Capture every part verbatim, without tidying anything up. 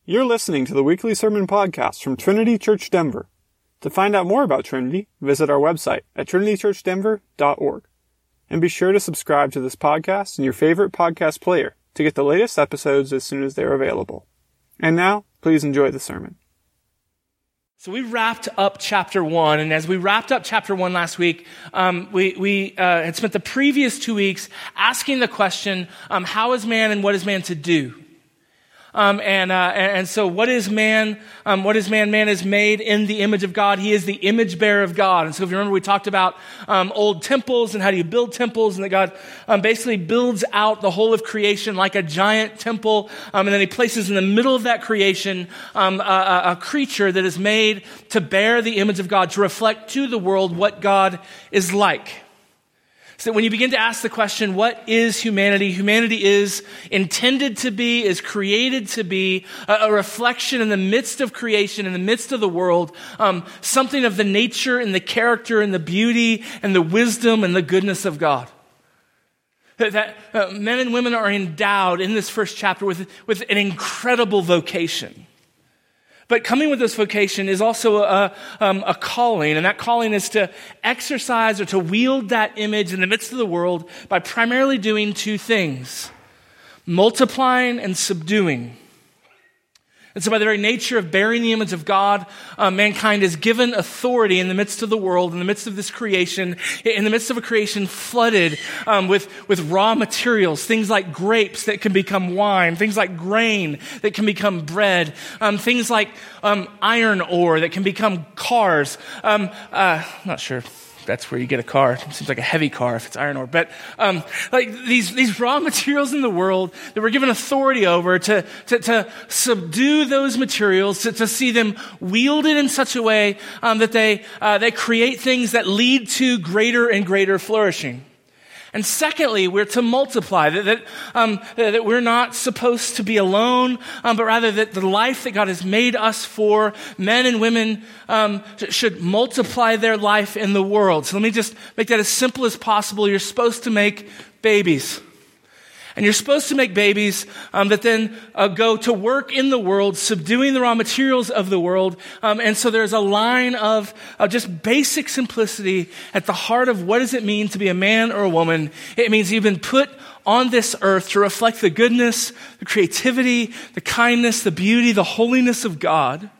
You're listening to the weekly sermon podcast from Trinity Church Denver. To find out more about Trinity, visit our website at trinity church denver dot org. And be sure to subscribe to this podcast in your favorite podcast player to get the latest episodes as soon as they're available. And now, please enjoy the sermon. So we wrapped up chapter one, and as we wrapped up chapter one last week, um, we, we uh, had spent the previous two weeks asking the question, um, how is man and what is man to do? Um, and, uh, and so what is man? Um, what is man? Man is made in the image of God. He is the image bearer of God. And so if you remember, we talked about um, old temples and how do you build temples, and that God um, basically builds out the whole of creation like a giant temple. Um, and then he places in the middle of that creation um, a, a creature that is made to bear the image of God, to reflect to the world what God is like. So when you begin to ask the question, what is humanity? Humanity is intended to be, is created to be a, a reflection in the midst of creation, in the midst of the world, um, something of the nature and the character and the beauty and the wisdom and the goodness of God. That, that uh, men and women are endowed in this first chapter with, with an incredible vocation. But coming with this vocation is also a, um, a calling, and that calling is to exercise or to wield that image in the midst of the world by primarily doing two things: multiplying and subduing. And so by the very nature of bearing the image of God, uh, mankind is given authority in the midst of the world, in the midst of this creation, in the midst of a creation flooded um, with, with raw materials, things like grapes that can become wine, things like grain that can become bread, um, things like um, iron ore that can become cars. Um, uh, I'm not sure that's where you get a car. It seems like a heavy car if it's iron ore. But um, like these these raw materials in the world that we're given authority over to, to, to subdue those materials, to, to see them wielded in such a way um, that they uh, they create things that lead to greater and greater flourishing. And secondly, we're to multiply, that, that, um, that we're not supposed to be alone, um, but rather that the life that God has made us for, men and women, um, should multiply their life in the world. So let me just make that as simple as possible. You're supposed to make babies. And you're supposed to make babies um, that then uh, go to work in the world, subduing the raw materials of the world. Um, and so there's a line of, of just basic simplicity at the heart of what does it mean to be a man or a woman. It means you've been put on this earth to reflect the goodness, the creativity, the kindness, the beauty, the holiness of God.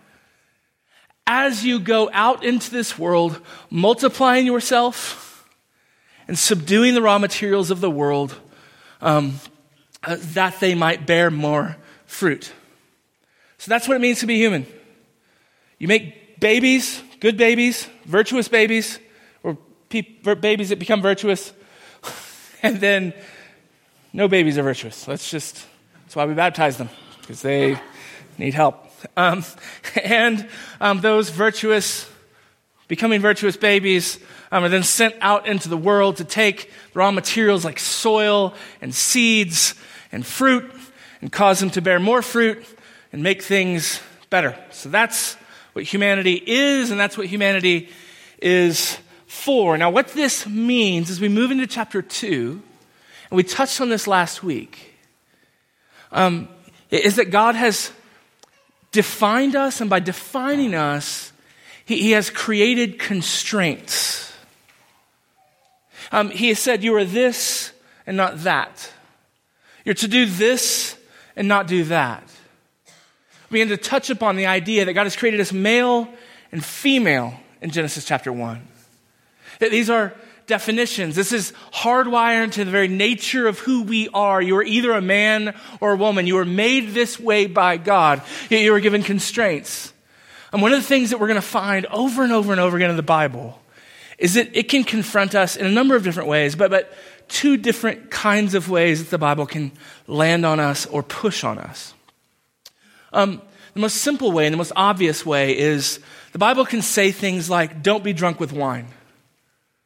As you go out into this world, multiplying yourself and subduing the raw materials of the world, Um, uh, that they might bear more fruit. So that's what it means to be human. You make babies, good babies, virtuous babies, or pe- babies that become virtuous, and then no babies are virtuous. Let's just, that's why we baptize them, because they need help. Um, and um, those virtuous, becoming virtuous babies Um, are then sent out into the world to take raw materials like soil and seeds and fruit and cause them to bear more fruit and make things better. So that's what humanity is, and that's what humanity is for. Now, what this means as we move into chapter two, and we touched on this last week, um, is that God has defined us, and by defining us, He, he has created constraints. Um, he has said, you are this and not that. You're to do this and not do that. We begin to touch upon the idea that God has created us male and female in Genesis chapter one. That these are definitions. This is hardwired into the very nature of who we are. You are either a man or a woman. You are made this way by God. Yet you are given constraints. And one of the things that we're going to find over and over and over again in the Bible is that it can confront us in a number of different ways, but, but two different kinds of ways that the Bible can land on us or push on us. Um, the most simple way and the most obvious way is the Bible can say things like, don't be drunk with wine.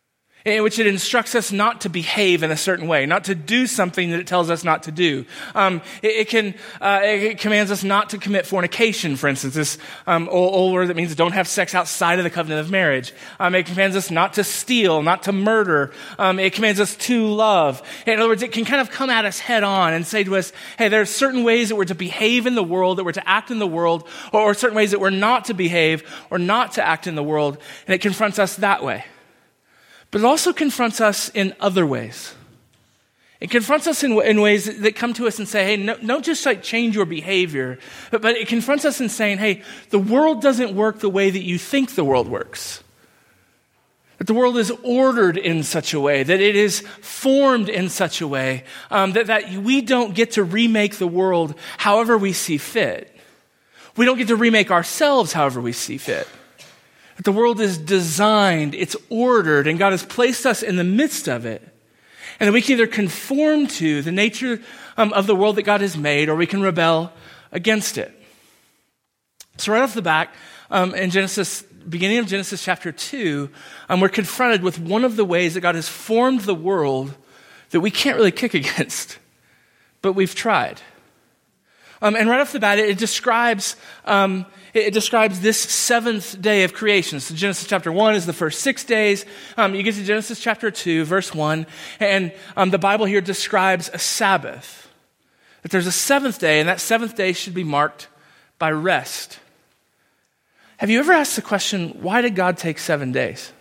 in which it instructs us not to behave in a certain way, not to do something that it tells us not to do. Um, it, it can uh, it commands us not to commit fornication, for instance. This um, old, old word that means don't have sex outside of the covenant of marriage. Um, it commands us not to steal, not to murder. Um, it commands us to love. In other words, it can kind of come at us head on and say to us, hey, there are certain ways that we're to behave in the world, that we're to act in the world, or, or certain ways that we're not to behave or not to act in the world. And it confronts us that way. But it also confronts us in other ways. It confronts us in, in ways that, that come to us and say, hey, no, don't just like change your behavior, but, but it confronts us in saying, hey, the world doesn't work the way that you think the world works. That the world is ordered in such a way, that it is formed in such a way, um, that, that we don't get to remake the world however we see fit. We don't get to remake ourselves however we see fit. The world is designed, it's ordered, and God has placed us in the midst of it. And that we can either conform to the nature um, of the world that God has made, or we can rebel against it. So right off the bat, um, in Genesis, beginning of Genesis chapter two, um, we're confronted with one of the ways that God has formed the world that we can't really kick against, but we've tried. Um, and right off the bat, it, it describes um, it, it describes this seventh day of creation. So Genesis chapter one is the first six days. Um, you get to Genesis chapter two, verse one, and um, the Bible here describes a Sabbath. That there's a seventh day, and that seventh day should be marked by rest. Have you ever asked the question, why did God take seven days?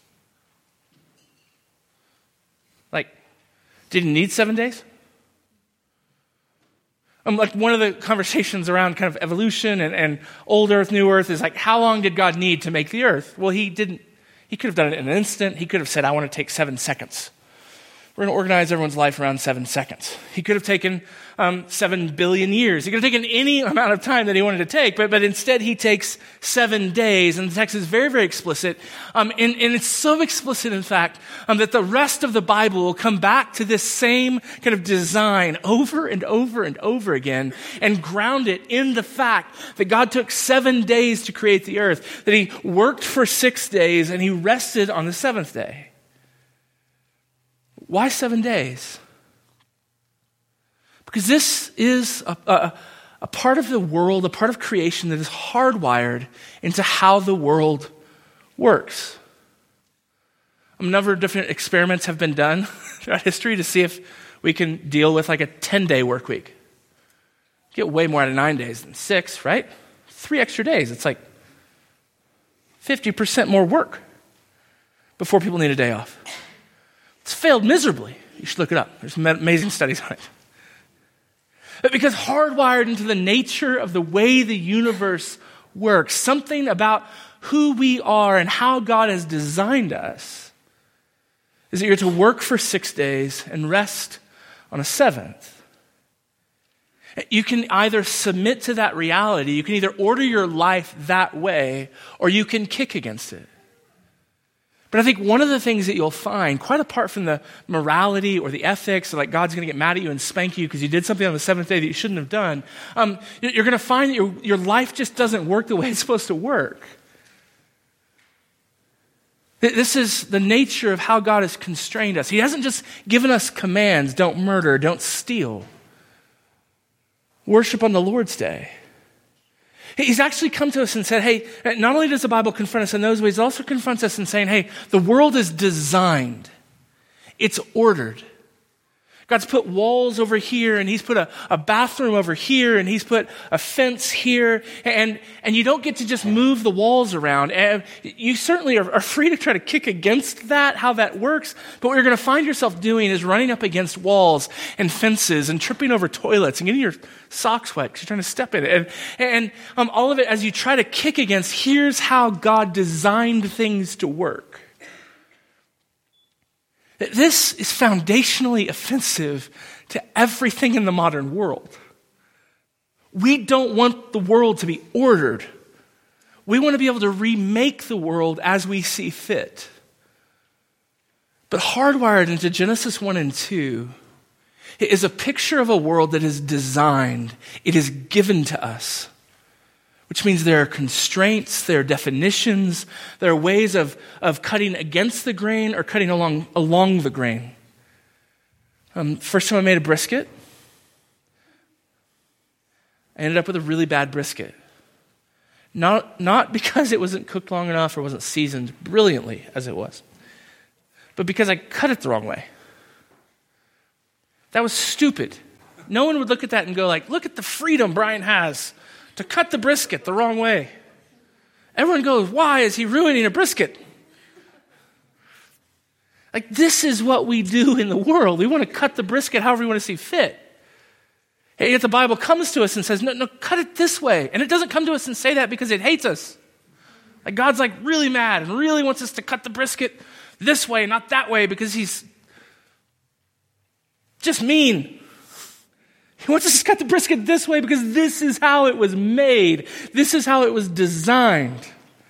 Like, did he need seven days? Um, like one of the conversations around kind of evolution and, and old earth, new earth is like, how long did God need to make the earth? Well, he didn't. He could have done it in an instant. He could have said, I want to take seven seconds. We're going to organize everyone's life around seven seconds. He could have taken um, seven billion years. He could have taken any amount of time that he wanted to take, but, but instead he takes seven days. And the text is very, very explicit. Um, and, and it's so explicit, in fact, um, that the rest of the Bible will come back to this same kind of design over and over and over again and ground it in the fact that God took seven days to create the earth, that he worked for six days and he rested on the seventh day. Why seven days? Because this is a, a, a part of the world, a part of creation that is hardwired into how the world works. A number of different experiments have been done throughout history to see if we can deal with like a ten-day work week. Get way more out of nine days than six, right? Three extra days. It's like fifty percent more work before people need a day off. It's failed miserably. You should look it up. There's amazing studies on it. But because hardwired into the nature of the way the universe works, something about who we are and how God has designed us is that you're to work for six days and rest on a seventh. You can either submit to that reality, you can either order your life that way, or you can kick against it. But I think one of the things that you'll find, quite apart from the morality or the ethics, or like God's going to get mad at you and spank you because you did something on the seventh day that you shouldn't have done, um, you're going to find that your, your life just doesn't work the way it's supposed to work. This is the nature of how God has constrained us. He hasn't just given us commands, don't murder, don't steal. Worship on the Lord's day. He's actually come to us and said, hey, not only does the Bible confront us in those ways, it also confronts us in saying, hey, the world is designed. It's ordered. God's put walls over here, and he's put a, a bathroom over here, and he's put a fence here, and, and you don't get to just move the walls around. And you certainly are, are free to try to kick against that, how that works, but what you're going to find yourself doing is running up against walls and fences and tripping over toilets and getting your socks wet because you're trying to step in it. And, and um, all of it as you try to kick against, here's how God designed things to work. This is foundationally offensive to everything in the modern world. We don't want the world to be ordered. We want to be able to remake the world as we see fit. But hardwired into Genesis one and two, it is a picture of a world that is designed. It is given to us. which means there are constraints, there are definitions, there are ways of, of cutting against the grain or cutting along, along the grain. Um, first time I made a brisket, I ended up with a really bad brisket. Not, not because it wasn't cooked long enough or wasn't seasoned brilliantly as it was, but because I cut it the wrong way. That was stupid. No one would look at that and go like, look at the freedom Brian has to cut the brisket the wrong way. Everyone goes, why is he ruining a brisket? Like, this is what we do in the world. We want to cut the brisket however we want to see fit. And yet the Bible comes to us and says, no, no, cut it this way. And it doesn't come to us and say that because it hates us. Like, God's like really mad and really wants us to cut the brisket this way, not that way, because he's just mean. He wants us to cut the brisket this way because this is how it was made. This is how it was designed.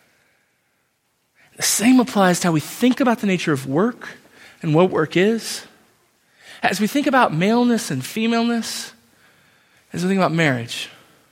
The same applies to how we think about the nature of work and what work is. As we think about maleness and femaleness, as we think about marriage.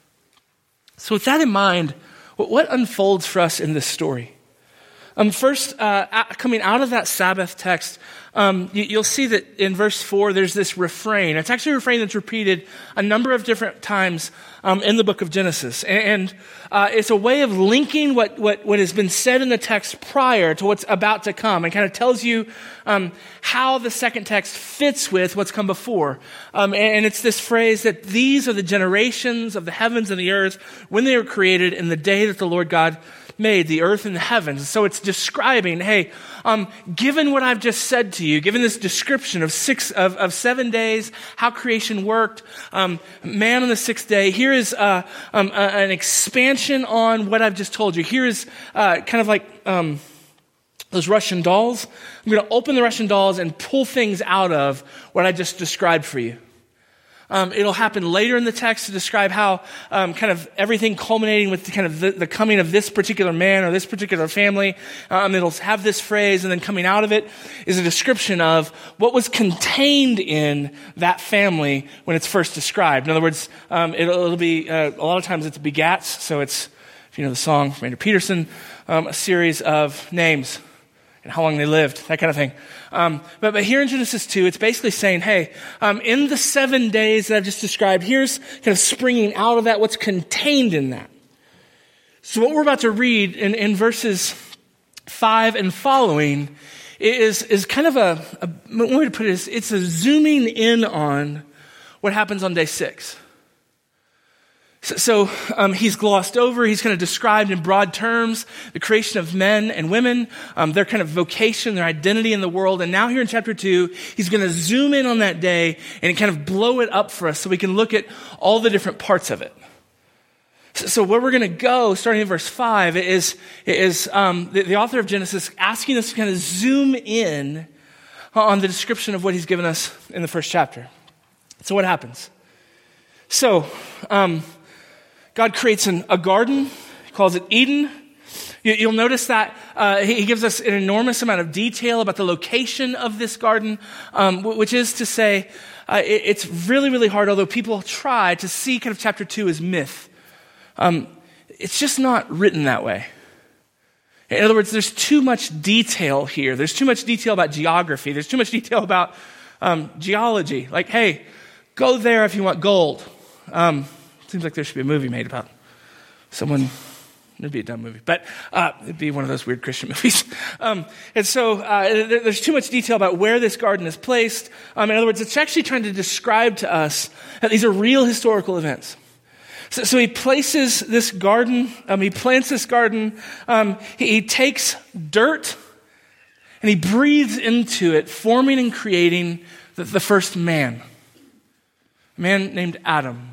So with that in mind, what unfolds for us in this story? Um, first, uh, coming out of that Sabbath text, um, you, you'll see that in verse four, there's this refrain. It's actually a refrain that's repeated a number of different times um, in the book of Genesis. And uh, it's a way of linking what, what, what has been said in the text prior to what's about to come, and kind of tells you um, how the second text fits with what's come before. Um, and, and it's this phrase that these are the generations of the heavens and the earth when they were created in the day that the Lord God made the earth and the heavens. So it's describing, hey, um, given what I've just said to you, given this description of six of, of seven days, how creation worked, um, man on the sixth day, here is uh, um, uh, an expansion on what I've just told you. Here is uh, kind of like um, those Russian dolls. I'm going to open the Russian dolls and pull things out of what I just described for you. Um, it'll happen later in the text to describe how um, kind of everything culminating with the, kind of the, the coming of this particular man or this particular family. Um, it'll have this phrase, and then coming out of it is a description of what was contained in that family when it's first described. In other words, um, it'll, it'll be, uh, a lot of times it's begats, so it's, if you know the song from Andrew Peterson, um, a series of names and how long they lived, that kind of thing. Um, but, but here in Genesis two, it's basically saying, hey, um, in the seven days that I've just described, here's kind of springing out of that what's contained in that. So what we're about to read in, in verses five and following is, is kind of a, a, one way to put it is, it's a zooming in on what happens on day six. So, so um, he's glossed over, he's kind of described in broad terms the creation of men and women, um, their kind of vocation, their identity in the world. And now here in chapter two, he's going to zoom in on that day and kind of blow it up for us so we can look at all the different parts of it. So, so where we're going to go, starting in verse five, is, is um, the, the author of Genesis asking us to kind of zoom in on the description of what he's given us in the first chapter. So what happens? So, um, God creates an, a garden, he calls it Eden. You, you'll notice that uh, he, he gives us an enormous amount of detail about the location of this garden, um, which is to say, uh, it, it's really, really hard, although people try to see kind of chapter two as myth. Um, it's just not written that way. In other words, there's too much detail here. There's too much detail about geography. There's too much detail about um, geology. Like, hey, go there if you want gold. Um, Seems like there should be a movie made about someone. It'd be a dumb movie, but uh, it'd be one of those weird Christian movies. Um, and so uh, there, there's too much detail about where this garden is placed. Um, in other words, it's actually trying to describe to us that these are real historical events. So, so he places this garden, um, he plants this garden, um, he, he takes dirt and he breathes into it, forming and creating the, the first man, a man named Adam.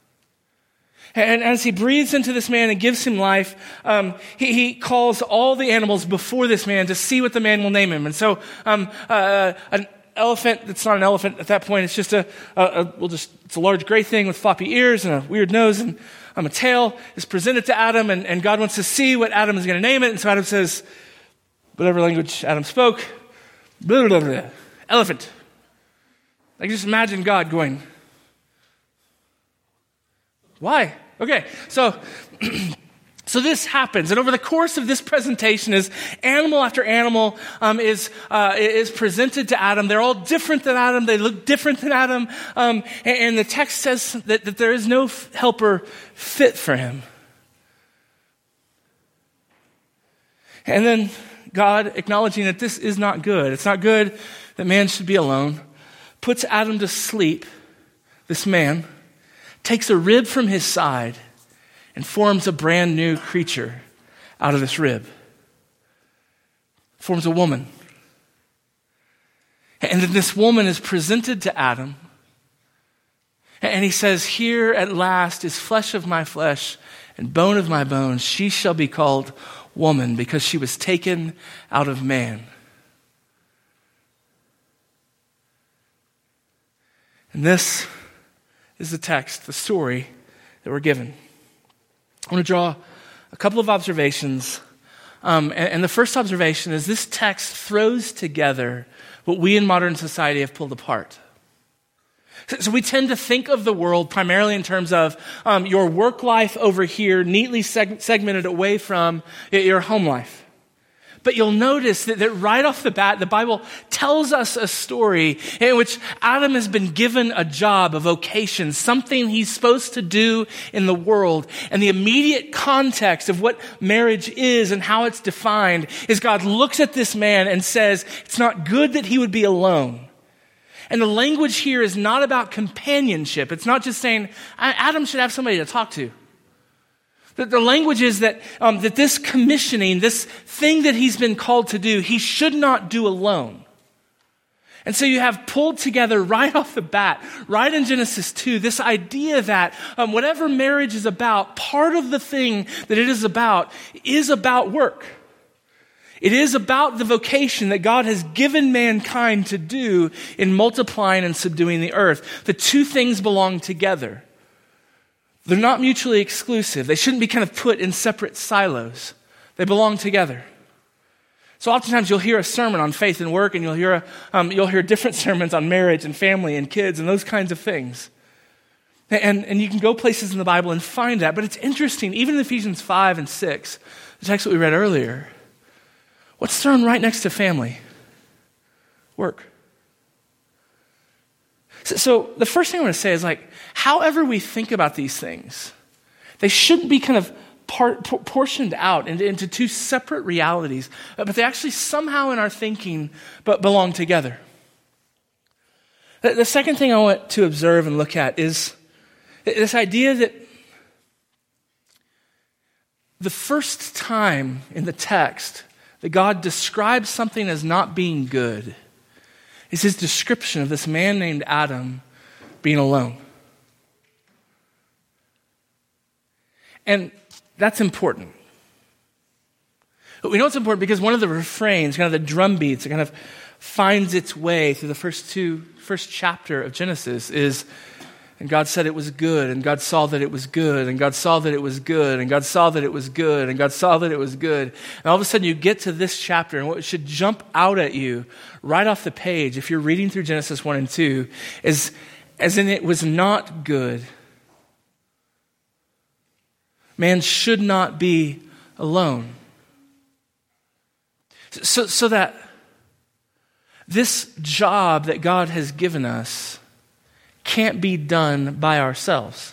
And as he breathes into this man and gives him life, um, he, he calls all the animals before this man to see what the man will name him. And so um, uh, an elephant, it's not an elephant at that point, it's just a, a, a we'll just it's a large gray thing with floppy ears and a weird nose and um, a tail is presented to Adam, and, and God wants to see what Adam is going to name it. And so Adam says, whatever language Adam spoke, blah, blah, blah, blah, elephant. Like, just imagine God going, why? Okay, so so this happens, and over the course of this presentation, as animal after animal um, is uh, is presented to Adam, they're all different than Adam. They look different than Adam, um, and, and the text says that, that there is no f- helper fit for him. And then God, acknowledging that this is not good, it's not good that man should be alone, puts Adam to sleep. This man takes a rib from his side and forms a brand new creature out of this rib. Forms a woman. And then this woman is presented to Adam. And he says, here at last is flesh of my flesh and bone of my bones. She shall be called woman because she was taken out of man. And this is the text, the story that we're given. I want to draw a couple of observations. Um, and, and the first observation is this text throws together what we in modern society have pulled apart. So, so we tend to think of the world primarily in terms of um, your work life over here, neatly seg- segmented away from your home life. But you'll notice that, that right off the bat, the Bible tells us a story in which Adam has been given a job, a vocation, something he's supposed to do in the world. And the immediate context of what marriage is and how it's defined is God looks at this man and says, it's not good that he would be alone. And the language here is not about companionship. It's not just saying, Adam should have somebody to talk to. The, the language is that, um, that this commissioning, this thing that he's been called to do, he should not do alone. And so you have pulled together right off the bat, right in Genesis two, this idea that um, whatever marriage is about, part of the thing that it is about is about work. It is about the vocation that God has given mankind to do in multiplying and subduing the earth. The two things belong together. They're not mutually exclusive. They shouldn't be kind of put in separate silos. They belong together. So oftentimes you'll hear a sermon on faith and work, and you'll hear a, um, you'll hear different sermons on marriage and family and kids and those kinds of things. And, and you can go places in the Bible and find that. But it's interesting, even in Ephesians five and six, the text that we read earlier, what's thrown right next to family? Work. So, so the first thing I want to say is like, however we think about these things, they shouldn't be kind of part, por- portioned out into, into two separate realities, but they actually somehow in our thinking but belong together. The, the second thing I want to observe and look at is this idea that the first time in the text that God describes something as not being good is his description of this man named Adam being alone. And that's important. But we know it's important because one of the refrains, kind of the drum beats, that kind of finds its way through the first two, first chapter of Genesis is, and God said it was good, and God saw that it was good, and God saw that it was good, and God saw that it was good, and God saw that it was good. And all of a sudden you get to this chapter, and what should jump out at you right off the page, if you're reading through Genesis one and two, is as in it was not good. Man should not be alone. So, so that this job that God has given us can't be done by ourselves.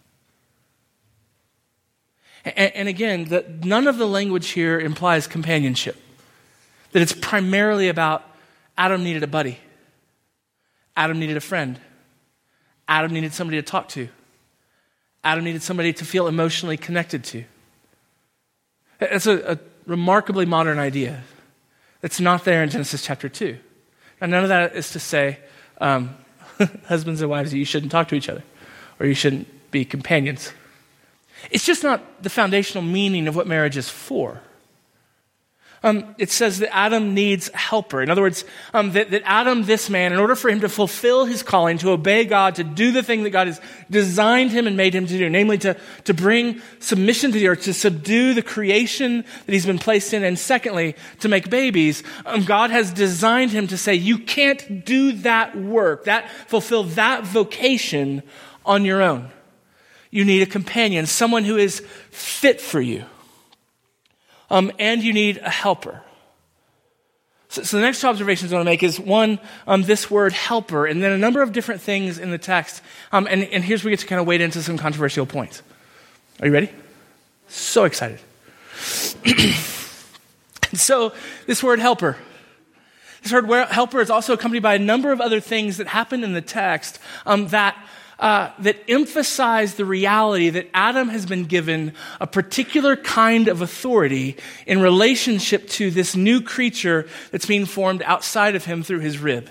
And, and again, the, none of the language here implies companionship. That it's primarily about Adam needed a buddy. Adam needed a friend. Adam needed somebody to talk to. Adam needed somebody to feel emotionally connected to. It's a, a remarkably modern idea that's not there in Genesis chapter two. And none of that is to say, um, husbands and wives, you shouldn't talk to each other, or you shouldn't be companions. It's just not the foundational meaning of what marriage is for. Um, it says that Adam needs a helper. In other words, um, that, that Adam, this man, in order for him to fulfill his calling, to obey God, to do the thing that God has designed him and made him to do, namely to, to bring submission to the earth, to subdue the creation that he's been placed in, and secondly, to make babies, um, God has designed him to say, you can't do that work, that fulfill that vocation on your own. you need a companion, someone who is fit for you. Um, and you need a helper. So, so the next two observations I want to make is one, um, this word helper, and then a number of different things in the text. Um, and, and here's where we get to kind of wade into some controversial points. Are you ready? So excited. So this word helper. This word helper is also accompanied by a number of other things that happen in the text um, that Uh, that emphasize the reality that Adam has been given a particular kind of authority in relationship to this new creature that's being formed outside of him through his rib.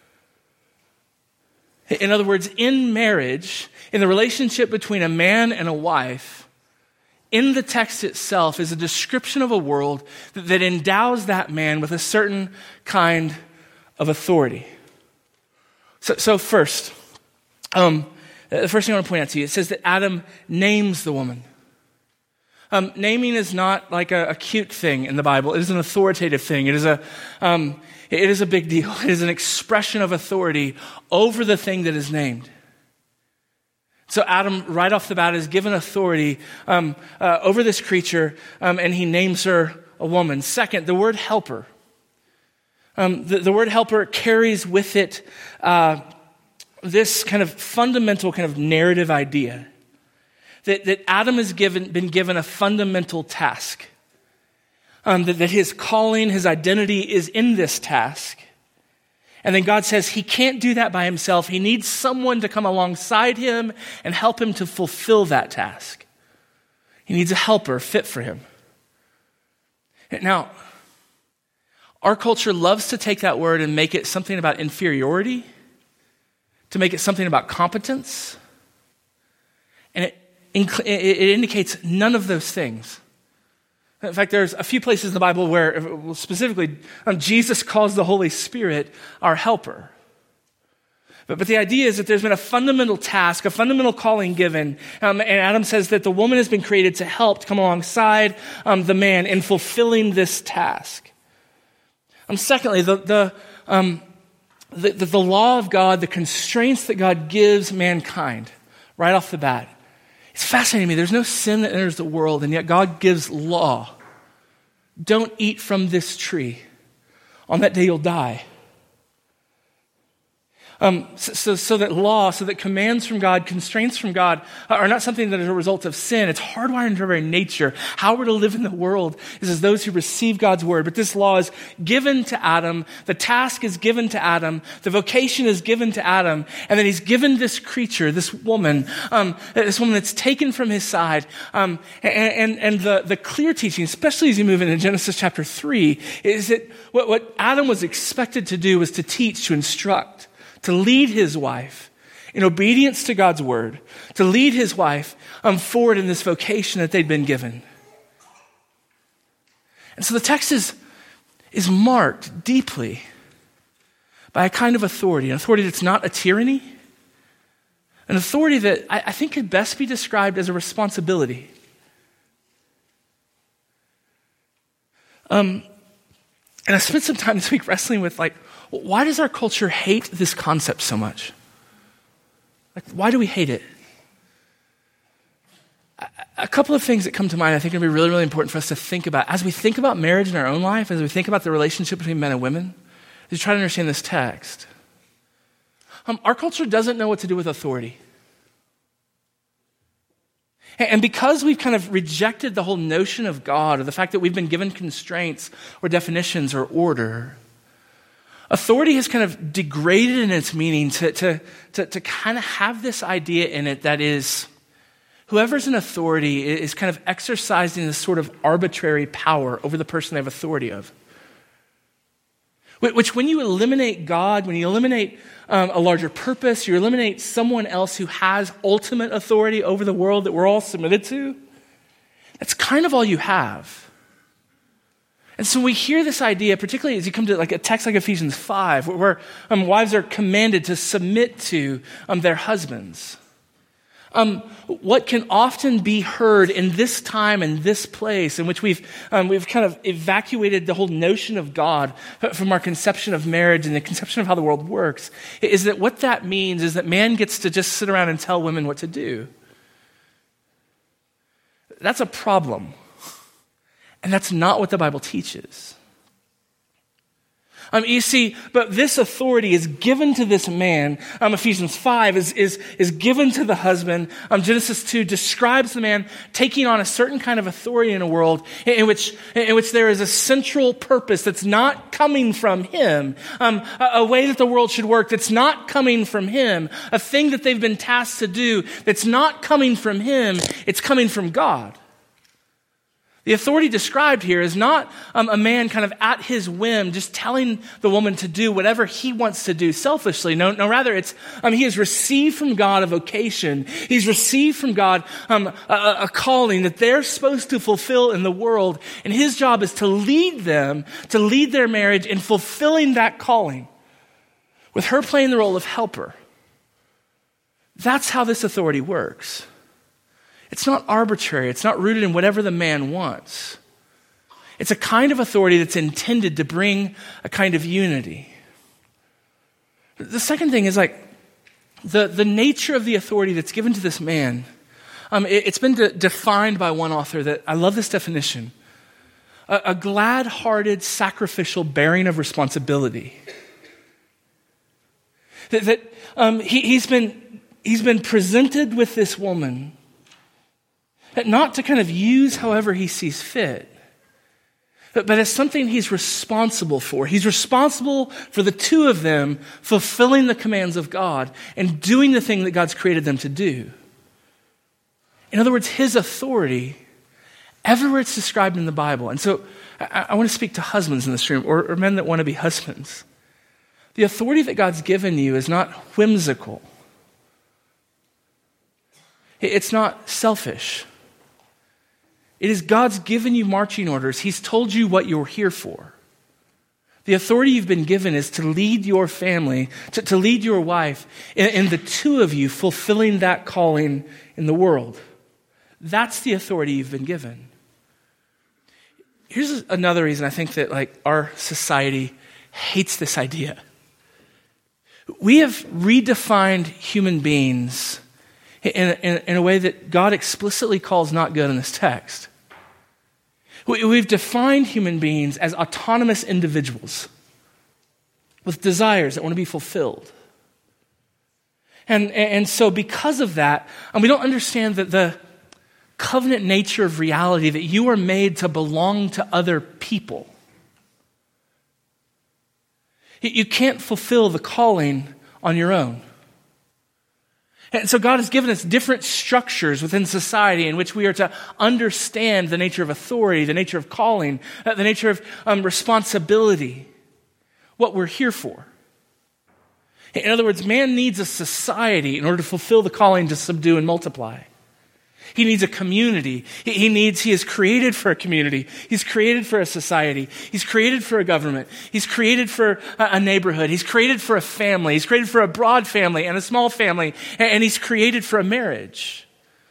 In other words, in marriage, in the relationship between a man and a wife, in the text itself is a description of a world that, that endows that man with a certain kind of authority. So, so first, Um, the first thing I want to point out to you, it says that Adam names the woman. Um, naming is not like a, a cute thing in the Bible. It is an authoritative thing. It is a, um, it is a big deal. It is an expression of authority over the thing that is named. So Adam, right off the bat, is given authority um, uh, over this creature, um, and he names her a woman. Second, the word helper. Um, the, the word helper carries with it uh, this kind of fundamental kind of narrative idea that, that Adam has given, been given a fundamental task, um, that, that his calling, his identity is in this task. And then God says he can't do that by himself. He needs someone to come alongside him and help him to fulfill that task. He needs a helper fit for him. Now, our culture loves to take that word and make it something about inferiority, to make it something about competence. And it, it indicates none of those things. In fact, there's a few places in the Bible where, specifically, um, Jesus calls the Holy Spirit our helper. But, but the idea is that there's been a fundamental task, a fundamental calling given, um, and Adam says that the woman has been created to help, to come alongside um, the man in fulfilling this task. Um, secondly, the... the um, The, the, the law of God, the constraints that God gives mankind right off the bat. It's fascinating to me. There's no sin that enters the world, and yet God gives law. Don't eat from this tree. On that day you'll die. Um, so, so, so that law, so that commands from God, constraints from God are not something that is a result of sin. It's hardwired into our very nature. How we're to live in the world is as those who receive God's word. But this law is given to Adam. The task is given to Adam. The vocation is given to Adam. And then he's given this creature, this woman, um, this woman that's taken from his side. Um, and and, and the, the clear teaching, especially as you move into Genesis chapter three, is that what, what Adam was expected to do was to teach, to instruct, to lead his wife in obedience to God's word, to lead his wife um, forward in this vocation that they'd been given. And so the text is, is marked deeply by a kind of authority, an authority that's not a tyranny, an authority that I, I think could best be described as a responsibility. Um, and I spent some time this week wrestling with, like, why does our culture hate this concept so much? Like, why do we hate it? A, a couple of things that come to mind I think are going to be really, really important for us to think about. As we think about marriage in our own life, as we think about the relationship between men and women, as we try to understand this text, um, our culture doesn't know what to do with authority. And because we've kind of rejected the whole notion of God, or the fact that we've been given constraints or definitions or order, authority has kind of degraded in its meaning to, to, to, to kind of have this idea in it that is, whoever's in authority is kind of exercising this sort of arbitrary power over the person they have authority of. Which, when you eliminate God, when you eliminate um, a larger purpose, you eliminate someone else who has ultimate authority over the world that we're all submitted to, that's kind of all you have. And so we hear this idea, particularly as you come to like a text like Ephesians five, where, where um, wives are commanded to submit to um, their husbands. Um, what can often be heard in this time and this place in which we've um, we've kind of evacuated the whole notion of God from our conception of marriage and the conception of how the world works, is that what that means is that man gets to just sit around and tell women what to do. that's a problem. And that's not what the Bible teaches. Um, you see, but this authority is given to this man. Um, Ephesians five is, is, is given to the husband. Um, Genesis two describes the man taking on a certain kind of authority in a world in, in which, in which there is a central purpose that's not coming from him. Um, a, a way that the world should work that's not coming from him. A thing that they've been tasked to do that's not coming from him. It's coming from God. The authority described here is not um, a man kind of at his whim, just telling the woman to do whatever he wants to do selfishly. No, no, rather it's, um, he has received from God a vocation. He's received from God um, a, a calling that they're supposed to fulfill in the world. And his job is to lead them, to lead their marriage in fulfilling that calling, with her playing the role of helper. That's how this authority works. It's not arbitrary. It's not rooted in whatever the man wants. It's a kind of authority that's intended to bring a kind of unity. The second thing is like the, the nature of the authority that's given to this man. Um, it, it's been de- defined by one author that, I love this definition, a, a glad-hearted sacrificial bearing of responsibility. That, that um, he, he's been he's been presented with this woman, not to kind of use however he sees fit, but, but as something he's responsible for. He's responsible for the two of them fulfilling the commands of God and doing the thing that God's created them to do. In other words, his authority, everywhere it's described in the Bible. And so I, I want to speak to husbands in this room, or, or men that want to be husbands. The authority that God's given you is not whimsical. It's not selfish. It is God's given you marching orders. He's told you what you're here for. The authority you've been given is to lead your family, to, to lead your wife, and, and the two of you fulfilling that calling in the world. That's the authority you've been given. Here's another reason I think that like our society hates this idea. We have redefined human beings In, in, in a way that God explicitly calls not good in this text. We, we've defined human beings as autonomous individuals with desires that want to be fulfilled. And, and so because of that, and we don't understand that the covenant nature of reality, that you are made to belong to other people. You can't fulfill the calling on your own. And so God has given us different structures within society in which we are to understand the nature of authority, the nature of calling, uh, the nature of um, responsibility, what we're here for. In other words, man needs a society in order to fulfill the calling to subdue and multiply. He needs a community. He, he needs, he is created for a community. He's created for a society. He's created for a government. He's created for a, a neighborhood. He's created for a family. He's created for a broad family and a small family. And, and he's created for a marriage.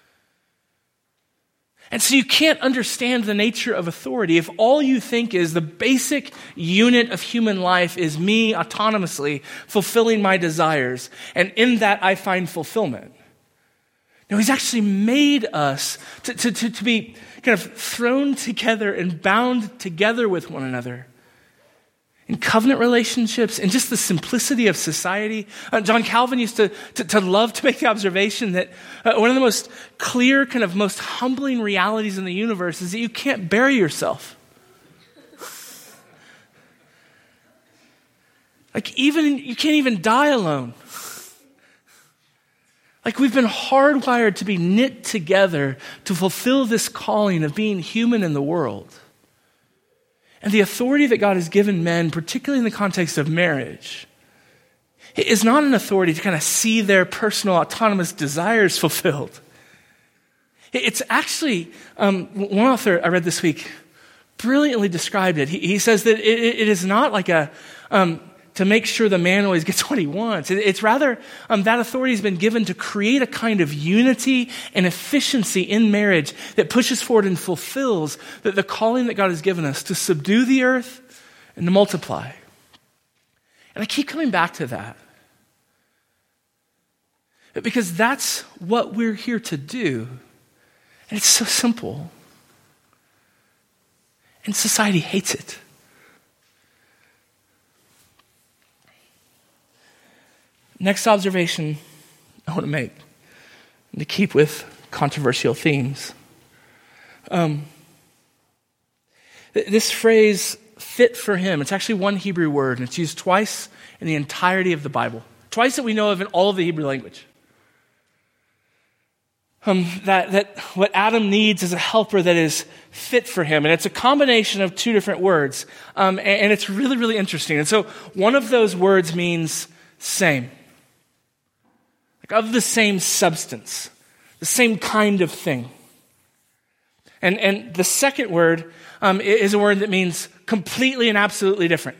And so you can't understand the nature of authority if all you think is the basic unit of human life is me autonomously fulfilling my desires. And in that I find fulfillment. No, he's actually made us to, to, to, to be kind of thrown together and bound together with one another in covenant relationships and just the simplicity of society. Uh, John Calvin used to, to, to love to make the observation that uh, one of the most clear, kind of most humbling realities in the universe is that you can't bury yourself. Like even, you can't even die alone. Like we've been hardwired to be knit together to fulfill this calling of being human in the world. And the authority that God has given men, particularly in the context of marriage, is not an authority to kind of see their personal autonomous desires fulfilled. It's actually, um, one author I read this week brilliantly described it. He, he says that it, it is not like a... Um, to make sure the man always gets what he wants. It's rather um, that authority has been given to create a kind of unity and efficiency in marriage that pushes forward and fulfills the, the calling that God has given us to subdue the earth and to multiply. And I keep coming back to that. Because that's what we're here to do And it's so simple. And society hates it. Next observation I want to make, to keep with controversial themes. Um, this phrase, fit for him, it's actually one Hebrew word, and it's used twice in the entirety of the Bible. Twice that we know of in all of the Hebrew language. Um, that, that what Adam needs is a helper that is fit for him. And it's a combination of two different words. Um, and, and it's really, really interesting. And so one of those words means same. Like of the same substance. The same kind of thing. And, and the second word um, is a word that means completely and absolutely different.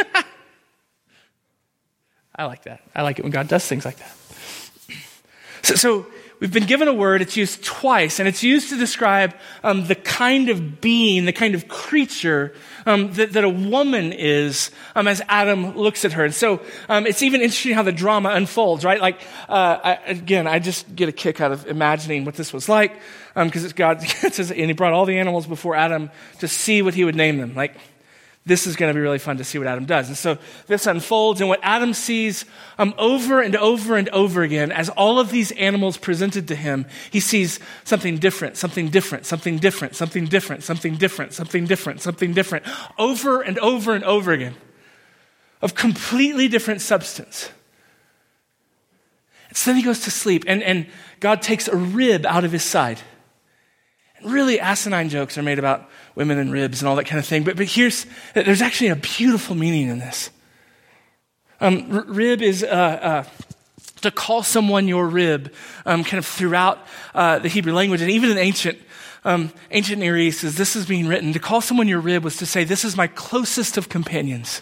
I like that. I like it when God does things like that. So, so we've been given a word, it's used twice, and it's used to describe um, the kind of being, the kind of creature um, that, that a woman is um, as Adam looks at her. And so um, it's even interesting how the drama unfolds, right? Like, uh, I, again, I just get a kick out of imagining what this was like, because um, God says, and he brought all the animals before Adam to see what he would name them. Like, this is going to be really fun to see what Adam does. And so this unfolds, and what Adam sees um, over and over and over again, as all of these animals presented to him, he sees something different, something different, something different, something different, something different, something different, something different, over and over and over again, of completely different substance. And so then he goes to sleep, and, and God takes a rib out of his side. And really asinine jokes are made about women and ribs and all that kind of thing. But, but here's, there's actually a beautiful meaning in this. Um, r- rib is uh, uh, to call someone your rib um, kind of throughout uh, the Hebrew language. And even in ancient, um, ancient Near East, as this is being written, to call someone your rib was to say, this is my closest of companions.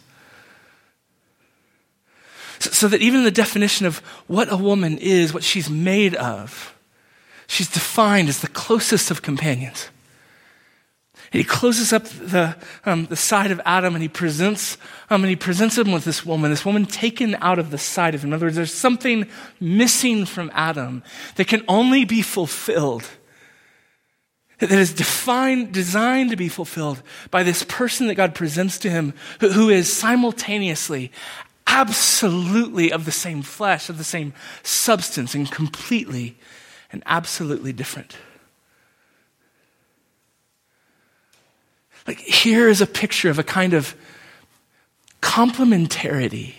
So, so that even the definition of what a woman is, what she's made of, she's defined as the closest of companions. And he closes up the um, the side of Adam, and he presents um, and he presents him with this woman, this woman taken out of the side of him. In other words, there's something missing from Adam that can only be fulfilled, that is defined, designed to be fulfilled by this person that God presents to him, who, who is simultaneously absolutely of the same flesh, of the same substance, and completely and absolutely different. Like, here is a picture of a kind of complementarity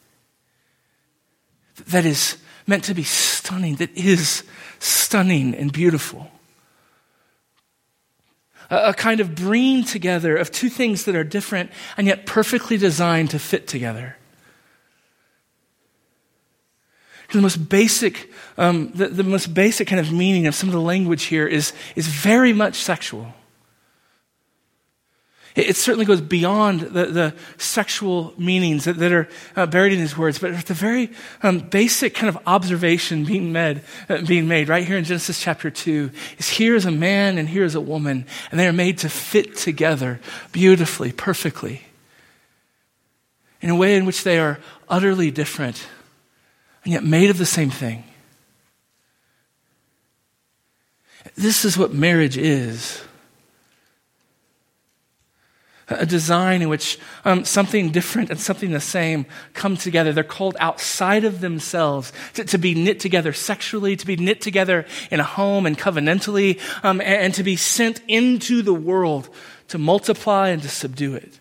that is meant to be stunning, that is stunning and beautiful. A, a kind of bringing together of two things that are different and yet perfectly designed to fit together. The most basic, um, the, the most basic kind of meaning of some of the language here is, is very much sexual. It certainly goes beyond the, the sexual meanings that, that are uh, buried in these words, but the very um, basic kind of observation being made, uh, being made right here in Genesis chapter two is, here is a man and here is a woman, and they are made to fit together beautifully, perfectly, in a way in which they are utterly different, and yet made of the same thing. This is what marriage is. A design in which um, something different and something the same come together. They're called outside of themselves to, to be knit together sexually, to be knit together in a home and covenantally, um, and, and to be sent into the world to multiply and to subdue it.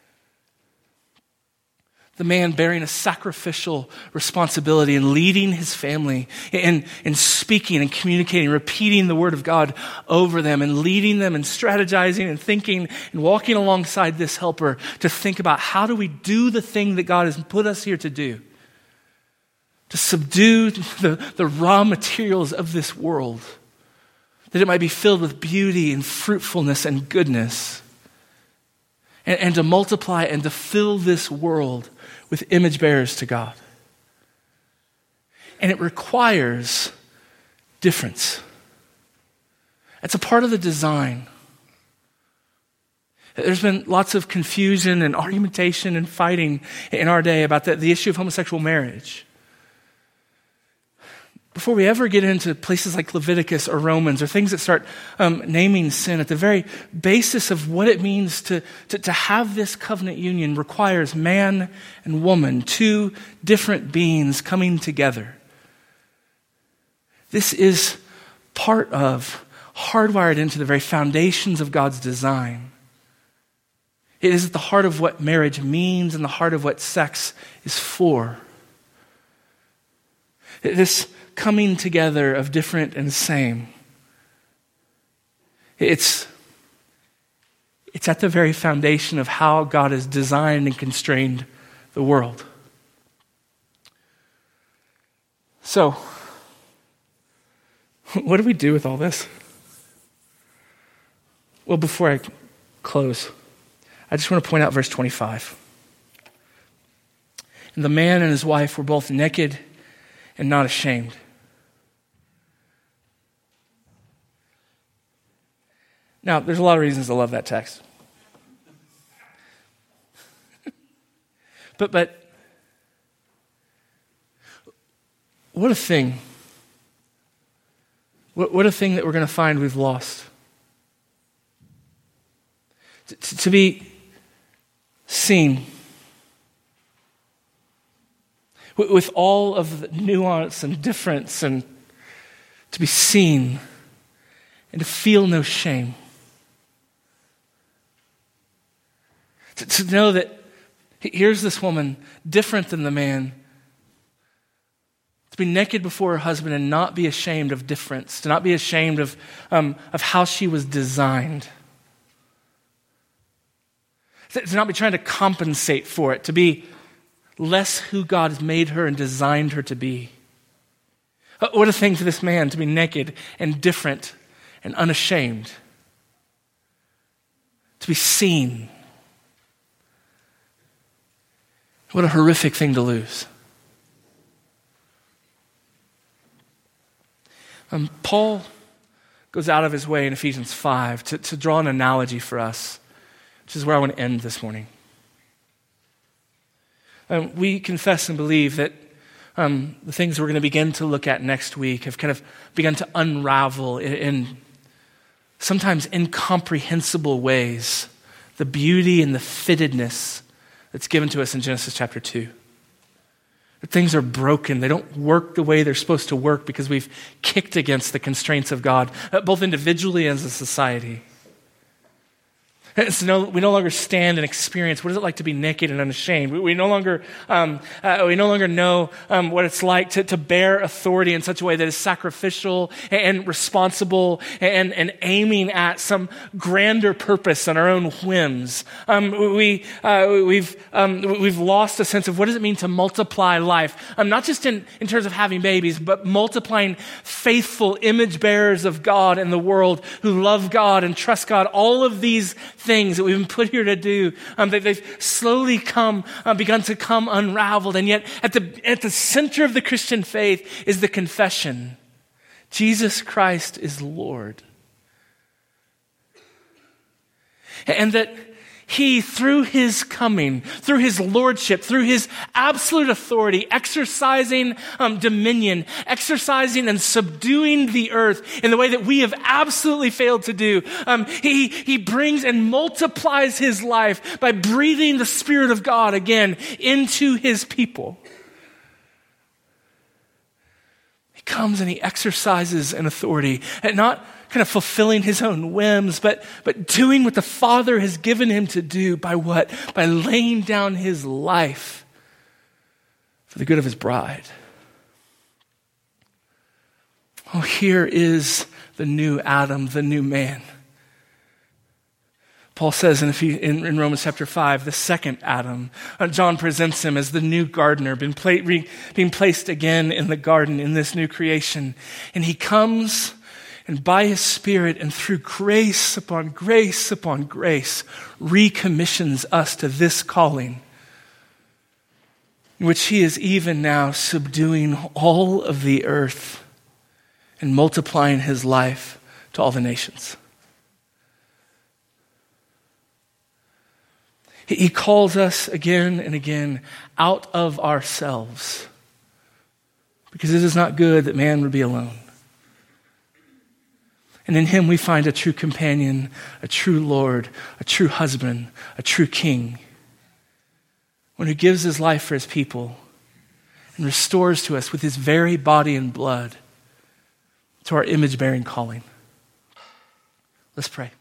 The man bearing a sacrificial responsibility and leading his family in, in speaking and communicating, repeating the word of God over them and leading them and strategizing and thinking and walking alongside this helper to think about, how do we do the thing that God has put us here to do? To subdue the, the raw materials of this world, that it might be filled with beauty and fruitfulness and goodness, and, and to multiply and to fill this world with image bearers to God. And it requires difference. It's a part of the design. There's been lots of confusion and argumentation and fighting in our day about the, the issue of homosexual marriage. before we ever get into places like Leviticus or Romans or things that start um, naming sin, at the very basis of what it means to, to, to have this covenant union requires man and woman, two different beings coming together. This is part of, hardwired into the very foundations of God's design. It is at the heart of what marriage means and the heart of what sex is for. This coming together of different and same. It's, it's at the very foundation of how God has designed and constrained the world. So, what do we do with all this? Well, before I close, I just want to point out verse twenty-five. And the man and his wife were both naked and not ashamed. Now, there's a lot of reasons to love that text. but but what a thing. What, what a thing that we're going to find we've lost. To, to be seen with, with all of the nuance and difference, and to be seen and to feel no shame. To, to know that here's this woman different than the man. To be naked before her husband and not be ashamed of difference. To not be ashamed of, um, of how she was designed. To not be trying to compensate for it. To be less who God has made her and designed her to be. What a thing for this man to be naked and different and unashamed. To be seen. What a horrific thing to lose. Um, Paul goes out of his way in Ephesians five to, to draw an analogy for us, which is where I want to end this morning. Um, we confess and believe that um, the things we're going to begin to look at next week have kind of begun to unravel in, in sometimes incomprehensible ways the beauty and the fittedness that's given to us in Genesis chapter two. That things are broken. They don't work the way they're supposed to work because we've kicked against the constraints of God, both individually and as a society. So no, we no longer stand and experience what is it like to be naked and unashamed. We, we no longer um, uh, we no longer know um, what it's like to, to bear authority in such a way that is sacrificial and responsible and, and aiming at some grander purpose than our own whims. Um, we uh, we've um, we've lost a sense of what does it mean to multiply life, um, not just in, in terms of having babies, but multiplying faithful image bearers of God in the world who love God and trust God. All of these things that we've been put here to do, um, that they've slowly come, uh, begun to come unraveled. And yet at the, at the center of the Christian faith is the confession, Jesus Christ is Lord. And that he, through his coming, through his lordship, through his absolute authority, exercising um, dominion, exercising and subduing the earth in the way that we have absolutely failed to do, um, he, he brings and multiplies his life by breathing the Spirit of God again into his people. He comes and he exercises an authority, and not kind of fulfilling his own whims, but, but doing what the Father has given him to do by what? By laying down his life for the good of his bride. Oh, here is the new Adam, the new man. Paul says in, in, in Romans chapter five, the second Adam, uh, John presents him as the new gardener, been pla- re, being placed again in the garden in this new creation. And he comes and by his Spirit and through grace upon grace upon grace, recommissions us to this calling, in which he is even now subduing all of the earth and multiplying his life to all the nations. He calls us again and again out of ourselves because it is not good that man would be alone. And in him we find a true companion, a true Lord, a true husband, a true king, one who gives his life for his people and restores to us with his very body and blood to our image-bearing calling. Let's pray.